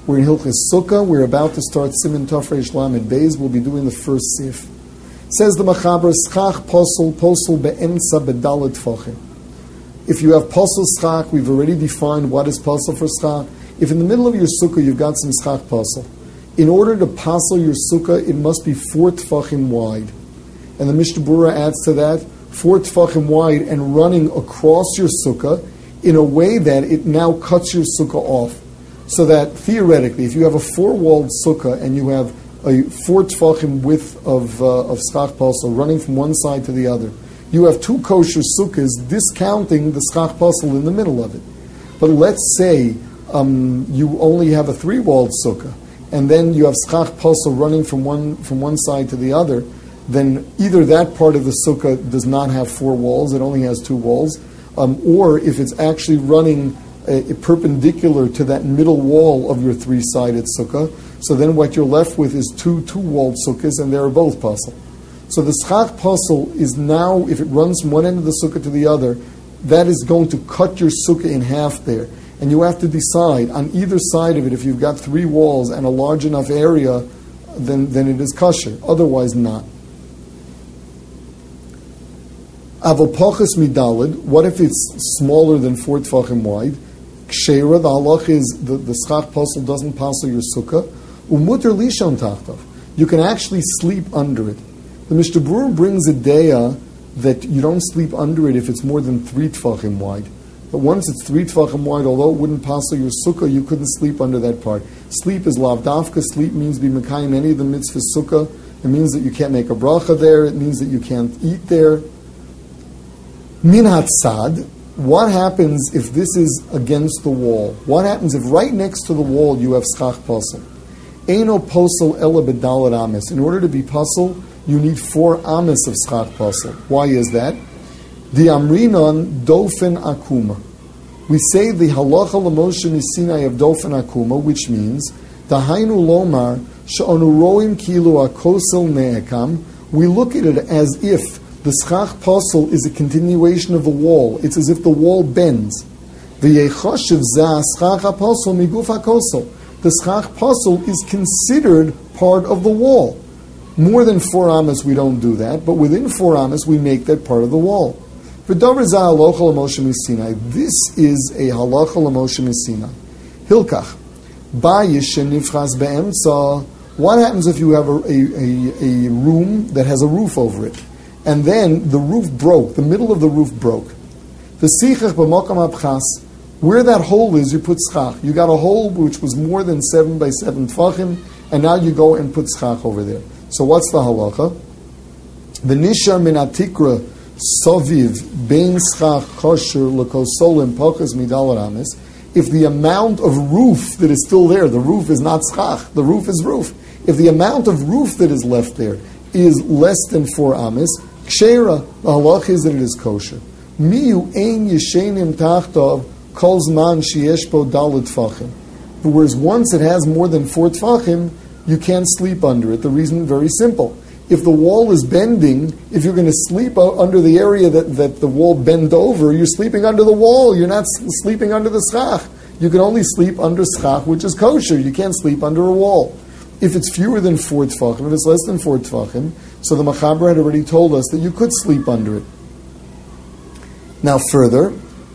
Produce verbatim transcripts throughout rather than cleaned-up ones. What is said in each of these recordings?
We're in Hilchis Sukkah. We're about to start Siman Tov Reish Lamed Beis. We'll be doing the first sif. Says the Machaber, Schach posel posel be'emtza bedalet tfachim. If you have posel schach, we've already defined what is posel for schach. If in the middle of your sukkah you've got some schach posel, in order to posel your sukkah, it must be four tfachim wide. And the Mishnah Berurah adds to that, four tfachim wide and running across your sukkah in a way that it now cuts your sukkah off. So that theoretically, if you have a four-walled sukkah and you have a four tfachim width of uh, of schach posel running from one side to the other, you have two kosher sukkahs discounting the schach posel in the middle of it. But let's say um, you only have a three-walled sukkah, and then you have schach posel running from one from one side to the other, then either that part of the sukkah does not have four walls, it only has two walls, um, or if it's actually running a, a perpendicular to that middle wall of your three-sided sukkah, so then what you're left with is two two-walled sukkahs, and they're both posel. So the schach posel is now, if it runs from one end of the sukkah to the other, that is going to cut your sukkah in half there. And you have to decide on either side of it, if you've got three walls and a large enough area, then, then it is kosher. Otherwise, not. Avopochas midalid, what if it's smaller than four tfachim wide? Ksheira, the halach is the, the schach posel doesn't posel your sukkah. Umuter lishon tachtav. You can actually sleep under it. The Mishnah Berurah brings a deya that you don't sleep under it if it's more than three tfachim wide. But once it's three tfachim wide, although it wouldn't posel your sukkah, you couldn't sleep under that part. Sleep is lavdafka. Sleep means be mekayim any of the mitzvahs sukkah. It means that you can't make a bracha there. It means that you can't eat there. Min hatzad. What happens if this is against the wall? What happens if right next to the wall you have schach posel? Eino posel ela bedalet amis. In order to be posel, you need four amis of schach posel. Why is that? The amrinon dofen akuma. We say the halacha l'moshe misinai of dofen akuma, which means dahainu lomar she'onu roim kilu akosel ne'ekam. We look at it as if the schach posel is a continuation of the wall. It's as if the wall bends. V'yechoshev zeh schach posel miguf hakosel. The schach posel is considered part of the wall. More than four amas, we don't do that, but within four amas, we make that part of the wall. V'davar zeh halacha l'moshe misinai. This is a halacha l'moshe misinai. Hilkach bayish shenifchas be'emtza. What happens if you have a, a, a, a room that has a roof over it? And then the roof broke, the middle of the roof broke. The sichach b'mokam abchas, where that hole is, you put schach. You got a hole which was more than seven by seven tfachim, and now you go and put schach over there. So what's the halacha? The nishar min atikra soviv bein schach kosher lekosolim pochas midal ramis. If the amount of roof that is still there, the roof is not schach, the roof is roof. If the amount of roof that is left there is less than four amis, ksheira, the halach is that it is kosher. Miu ein yeshenim tachtov kol zman sheyesh bo dalet tfachim. Whereas once it has more than four tfachim, you can't sleep under it. The reason is very simple. If the wall is bending, if you're going to sleep under the area that, that the wall bent over, you're sleeping under the wall. You're not sleeping under the schach. You can only sleep under schach, which is kosher. You can't sleep under a wall. If it's fewer than four tfachim, if it's less than four tfachim, so the Machaber had already told us that you could sleep under it. Now further,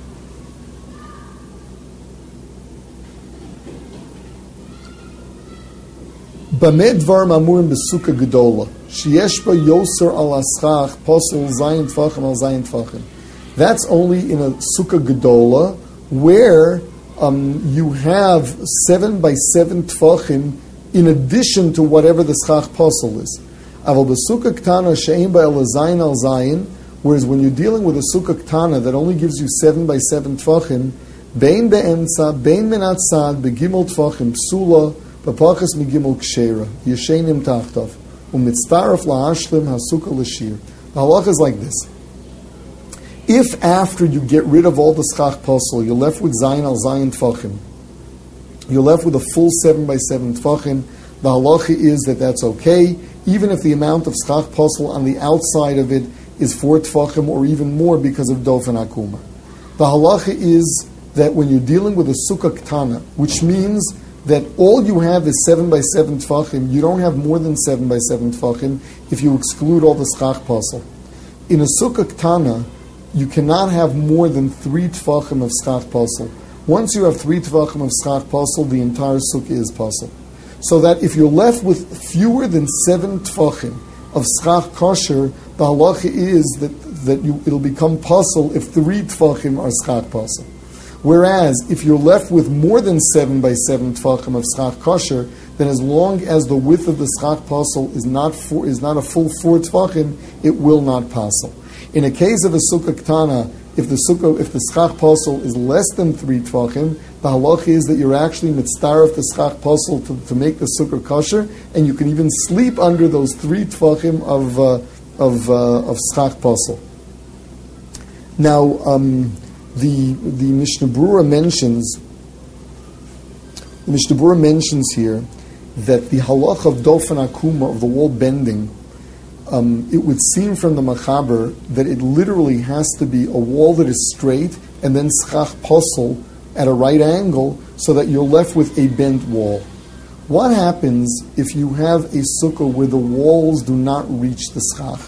Bameh dvarim amurim b'sukkah gedola sheyesh ba yoser al aschach posel zayin tfachim al zayin tfachim. That's only in a sukkah gedola where um, you have seven by seven tfachim in addition to whatever the schach posel is. Aval b'sukkah ktana she'ein ba el zayin al zayin. Whereas when you're dealing with a sukkah ktana that only gives you seven by seven tfachim, bein be'emtza, bein min atzad, begimel tfachim psula, b'pachas migimel ksheira, yeshenim tachtav, u'mitztaref la'ashlim ha'sukkah l'shir. The halach is like this. If after you get rid of all the schach posel, you're left with zayin al zayin tfachim, you're left with a full seven by seven tfachim, the halacha is that that's okay, even if the amount of schach posel on the outside of it is four tfachim or even more because of dofen akuma. The halacha is that when you're dealing with a sukkah ktana, which means that all you have is seven by seven tfachim. You don't have more than seven by seven tfachim if you exclude all the schach puzzle. In a sukkah ktana, you cannot have more than three tfachim of schach puzzle. Once you have three tfachim of schach puzzle, the entire sukkah is puzzle. So that if you're left with fewer than seven tfachim of schach kosher, the halacha is that, that you, it'll become puzzle if three tfachim are schach puzzle. Whereas, if you're left with more than seven by seven tfachim of schach kosher, then as long as the width of the schach puzzle is not four, is not a full four tfachim, it will not puzzle. In a case of a sukkah ktana, if the sukkah, if the schach puzzle is less than three tfachim, the halacha is that you're actually mitzdaref the schach puzzle to, to make the sukkah kosher, and you can even sleep under those three tfachim of uh, of uh, of schach puzzle. Now. Um, The the Mishnah Berurah mentions the Mishnah Berurah mentions here that the halacha of dofen akuma, of the wall bending, um, it would seem from the Machaber that it literally has to be a wall that is straight and then schach posel at a right angle, so that you're left with a bent wall. What happens if you have a sukkah where the walls do not reach the schach?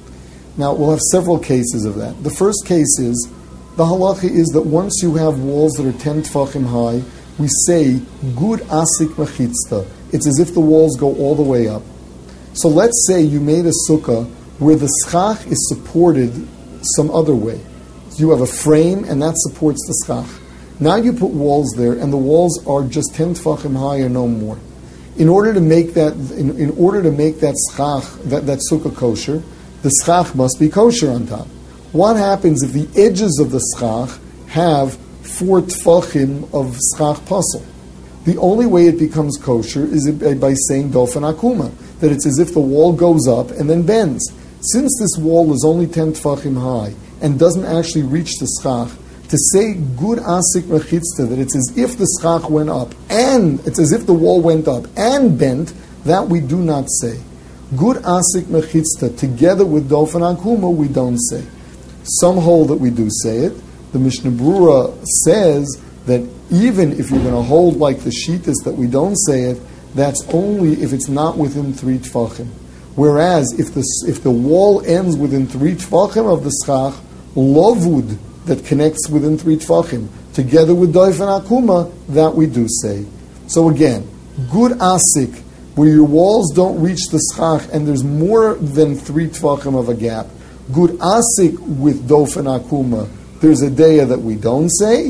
Now we'll have several cases of that. The first case is, the halacha is that once you have walls that are ten tfachim high, we say, gud asik mechitzta. It's as if the walls go all the way up. So let's say you made a sukkah where the schach is supported some other way. You have a frame and that supports the schach. Now you put walls there and the walls are just ten tfachim high or no more. In order to make that, in, in order to make that schach, that, that sukkah kosher, the schach must be kosher on top. What happens if the edges of the schach have four tfachim of schach puzzle? The only way it becomes kosher is by saying dofen akuma, that it's as if the wall goes up and then bends. Since this wall is only ten tfachim high and doesn't actually reach the schach, to say gud asik mechitzta, that it's as if the schach went up and it's as if the wall went up and bent, that we do not say. Gud asik mechitzta together with dofen akuma we don't say. Some hold that we do say it. The Mishnah Berurah says that even if you're going to hold like the Shitas that we don't say it, that's only if it's not within three tfachim. Whereas if the if the wall ends within three tfachim of the schach, lovud that connects within three tfachim, together with dofen akuma, that we do say. So again, gud asik, where your walls don't reach the schach and there's more than three tfachim of a gap. Gud asik with dofen akuma, there's a daya that we don't say.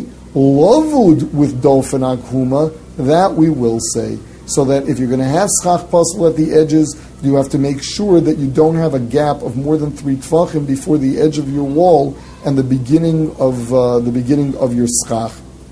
Lovud with dofen akuma, that we will say. So that if you're going to have schach puzzle at the edges, you have to make sure that you don't have a gap of more than three tfachim before the edge of your wall and the beginning of uh, the beginning of your schach.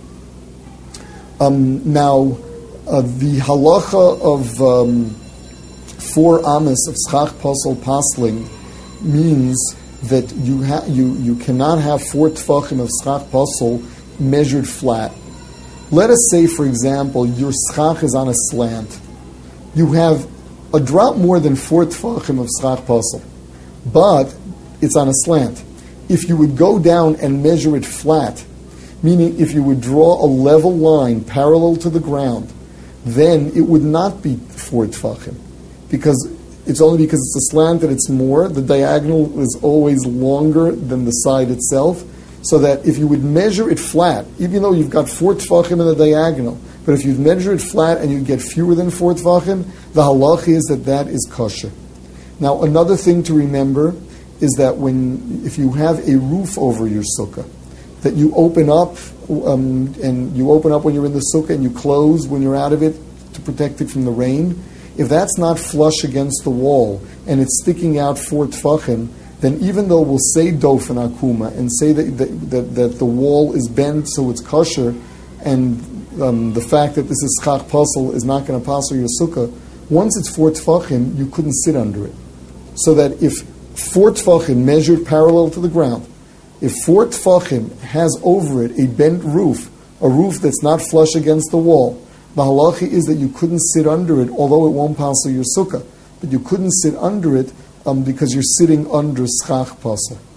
Um, now, uh, the halacha of um, four amas of schach puzzle pasling means that you ha- you you cannot have four tfachim of schach puzzle measured flat. Let us say, for example, your schach is on a slant. You have a drop more than four tfachim of schach puzzle, but it's on a slant. If you would go down and measure it flat, meaning if you would draw a level line parallel to the ground, then it would not be four tfachim, because it's only because it's a slant that it's more. The diagonal is always longer than the side itself, so that if you would measure it flat, even though you've got four tfachim in the diagonal, but if you'd measure it flat and you get fewer than four tfachim, the halach is that that is kosher. Now, another thing to remember is that when if you have a roof over your sukkah, that you open up um, and you open up when you're in the sukkah and you close when you're out of it to protect it from the rain. If that's not flush against the wall and it's sticking out four tfachim, then even though we'll say dofen akuma and say that, that, that, that the wall is bent so it's kosher, and um, the fact that this is schach puzzle is not going to puzzle your sukkah, once it's four tfachim, you couldn't sit under it. So that if four tfachim measured parallel to the ground, if four tfachim has over it a bent roof, a roof that's not flush against the wall, the halacha is that you couldn't sit under it, although it won't puzzle your sukkah, but you couldn't sit under it um, because you're sitting under schach puzzle.